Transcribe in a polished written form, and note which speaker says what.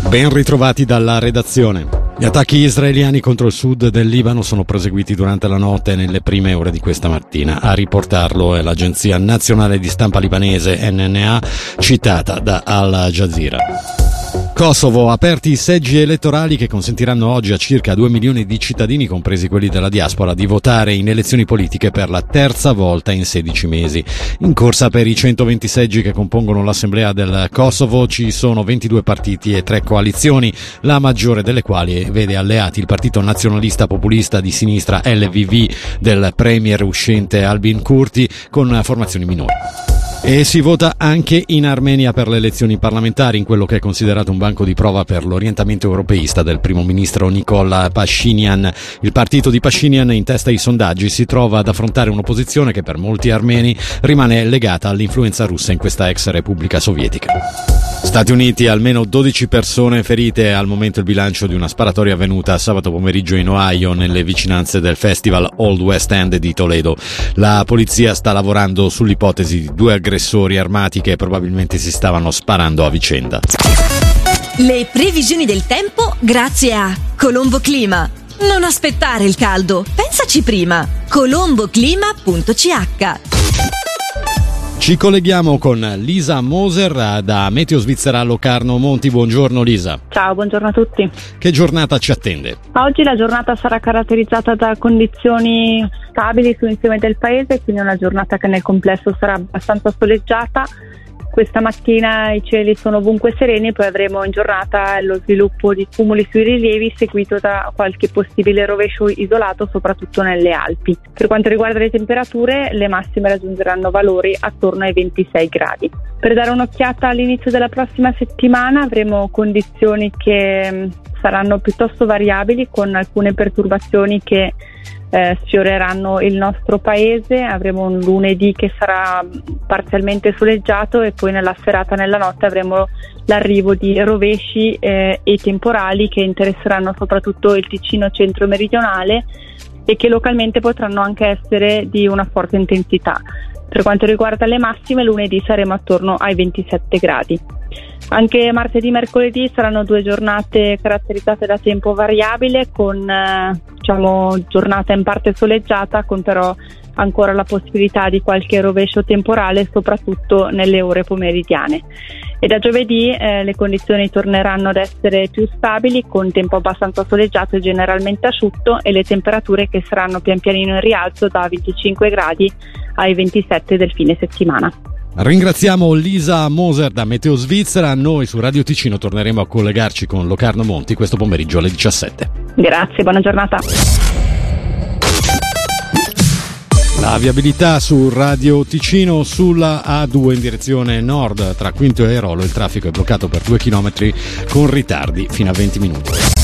Speaker 1: Ben ritrovati dalla redazione. Gli attacchi israeliani contro il sud del Libano sono proseguiti durante la notte e nelle prime ore di questa mattina. A riportarlo è l'agenzia nazionale di stampa libanese NNA, citata da Al Jazeera. Kosovo, aperti i seggi elettorali che consentiranno oggi a circa 2 milioni di cittadini, compresi quelli della diaspora, di votare in elezioni politiche per la terza volta in 16 mesi. In corsa per i 120 seggi che compongono l'Assemblea del Kosovo ci sono 22 partiti e 3 coalizioni, la maggiore delle quali vede alleati il partito nazionalista populista di sinistra LVV del premier uscente Albin Kurti, con formazioni minori. E si vota anche in Armenia per le elezioni parlamentari, in quello che è considerato un banco di prova per l'orientamento europeista del primo ministro Nikol Pashinyan. Il partito di Pashinyan, in testa ai sondaggi, si trova ad affrontare un'opposizione che per molti armeni rimane legata all'influenza russa in questa ex repubblica sovietica. Stati Uniti, almeno 12 persone ferite, al momento il bilancio di una sparatoria avvenuta sabato pomeriggio in Ohio, nelle vicinanze del festival Old West End di Toledo. La polizia sta lavorando sull'ipotesi di 2 aggressori armati che probabilmente si stavano sparando a vicenda.
Speaker 2: Le previsioni del tempo grazie a Colombo Clima. Non aspettare il caldo, pensaci prima. colomboclima.ch.
Speaker 1: Ci colleghiamo con Lisa Moser da Meteo Svizzera Locarno Monti. Buongiorno Lisa.
Speaker 3: Ciao, buongiorno a tutti.
Speaker 1: Che giornata ci attende?
Speaker 3: Oggi la giornata sarà caratterizzata da condizioni stabili sull'insieme del paese, quindi una giornata che nel complesso sarà abbastanza soleggiata. Questa mattina i cieli sono ovunque sereni, poi avremo in giornata lo sviluppo di cumuli sui rilievi seguito da qualche possibile rovescio isolato, soprattutto nelle Alpi. Per quanto riguarda le temperature, le massime raggiungeranno valori attorno ai 26 gradi. Per dare un'occhiata all'inizio della prossima settimana avremo condizioni che saranno piuttosto variabili, con alcune perturbazioni che sfioreranno il nostro paese. Avremo un lunedì che sarà parzialmente soleggiato e poi nella serata e nella notte avremo l'arrivo di rovesci e temporali che interesseranno soprattutto il Ticino centro-meridionale e che localmente potranno anche essere di una forte intensità. Per quanto riguarda le massime, lunedì saremo attorno ai 27 gradi. Anche martedì e mercoledì saranno 2 giornate caratterizzate da tempo variabile, con giornata in parte soleggiata, con però ancora la possibilità di qualche rovescio temporale, soprattutto nelle ore pomeridiane. E da giovedì le condizioni torneranno ad essere più stabili, con tempo abbastanza soleggiato e generalmente asciutto, e le temperature che saranno pian pianino in rialzo da 25 gradi ai 27 del fine settimana.
Speaker 1: Ringraziamo Lisa Moser da Meteo Svizzera. Noi su Radio Ticino torneremo a collegarci con Locarno Monti questo pomeriggio alle 17.
Speaker 3: Grazie, buona giornata.
Speaker 1: La viabilità su Radio Ticino: sulla A2 in direzione nord tra Quinto e Airolo il traffico è bloccato per 2 chilometri con ritardi fino a 20 minuti.